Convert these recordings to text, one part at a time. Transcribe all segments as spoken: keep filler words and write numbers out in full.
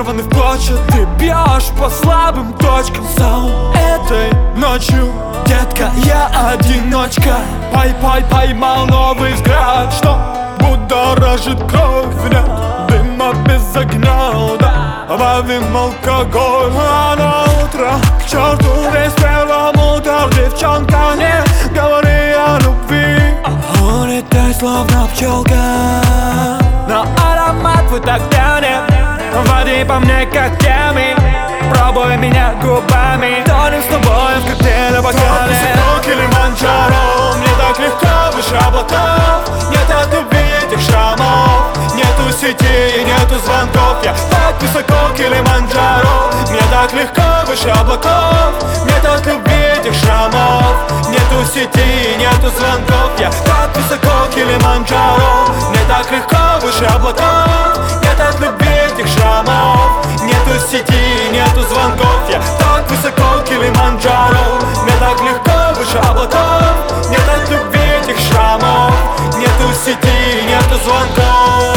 разорваны в клочья. Ты бьешь по слабым точкам. За этой ночью, детка, я одиночка. Пай-пай, поймал новый взгляд, что будоражит кровь. Нет дыма без огня, да, ловим алкоголь. А на утро, к черту весь перламутр. Девчонка, не говори о любви, улетай словно пчелка. Но аромат твой так тянет, води по мне как камень. Пробуй меня губами, тонем с тобой в коктейле бокале. Килиманджаро, мне так легко выше облаков. Нет от любви этих шрамов, нету сети, нету звонков. Я так высоко, Килиманджаро, мне так легко выше облаков. Нет от любви этих шрамов, нету сети, нету звонков. Я так высоко, Килиманджаро, мне так легко выше облаков. Нет от любви этих шрамов, нету сети, нету звонков. Я так высоко, Килиманджаро, мне так легко выше облаков. Нет от любви этих шрамов, нету сети, нету звонков.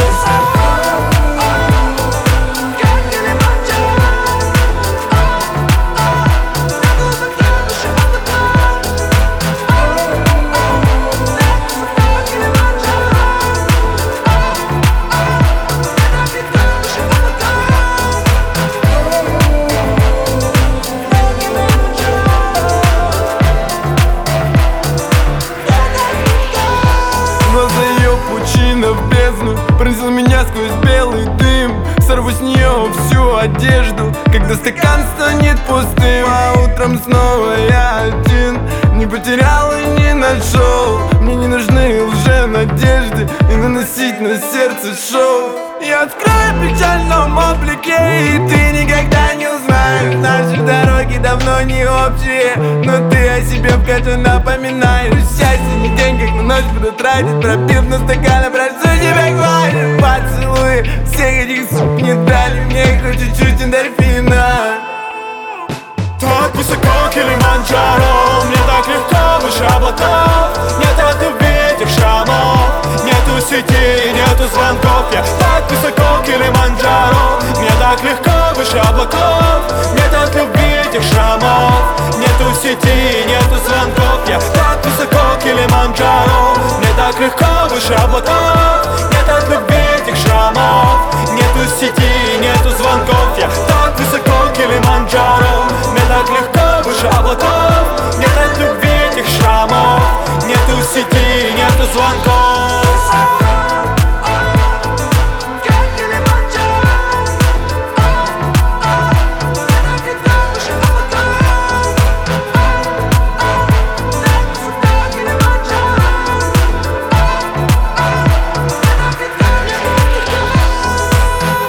В бездну пронзил меня сквозь белый дым. Сорву с нее всю одежду, когда стакан станет пустым. А утром снова я один, не потерял и не нашел. Мне не нужны лже-надежды и наносить на сердце шоу. Я открою в печальном облике, и ты никогда не узнаешь. Наши дороги давно не общие, но ты о себе в каждом напоминаешь. Счастье не день, как на ночь буду тратить, пропив на стаканы, прошу тебя, хватит. Поцелуи всех этих суп не дали мне хоть чуть-чуть эндорфина. Так высоко, Килиманджаро, мне так легко выше облаков. Нет от любви этих шрамов, нету сети, нету звонков. Я так высоко, Килиманджаро, мне так легко выше облаков. Нет от любви этих шрамов, нету сети, нету звонков. Я так высоко, Килиманджаро, мне так легко выше облаков. Нет от любви этих шрамов, нету сети, нету звонков. Я так высоко, Килиманджаро, мне так легко выше облаков. Нет от любви этих шрамов, нету сети, нету звонков.